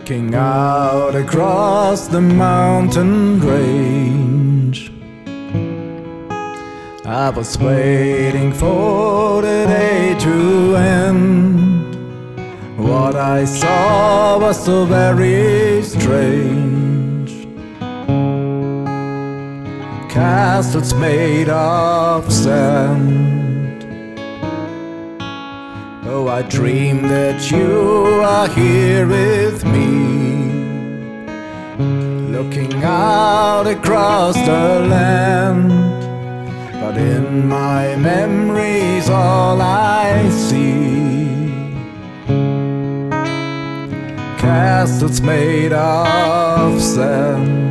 Looking out across the mountain range, I was waiting for the day to end. What I saw was so very strange. Castles made of sand. Oh, I dreamed that you are here with me, looking out across the land. But in my memories all I see, castles made of sand.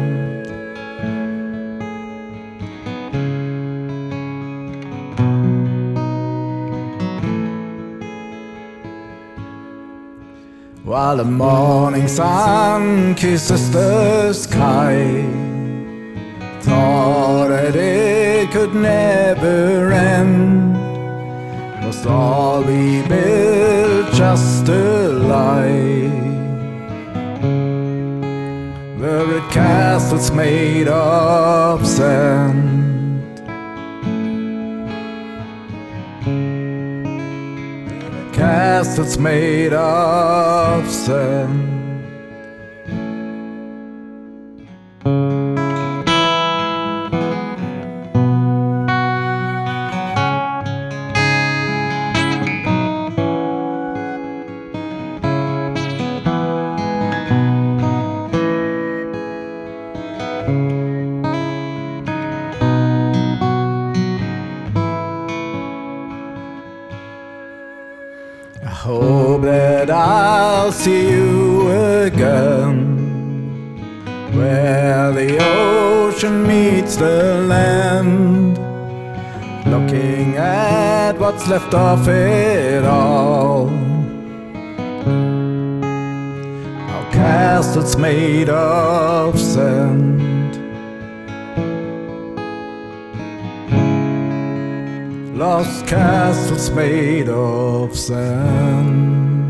While the morning sun kisses the sky, thought that it could never end. Was all we built just a lie? Were it castles made of sand? Castles made of sand. I hope that I'll see you again, where the ocean meets the land, looking at what's left of it all. Our castles made of sand. Lost castles made of sand.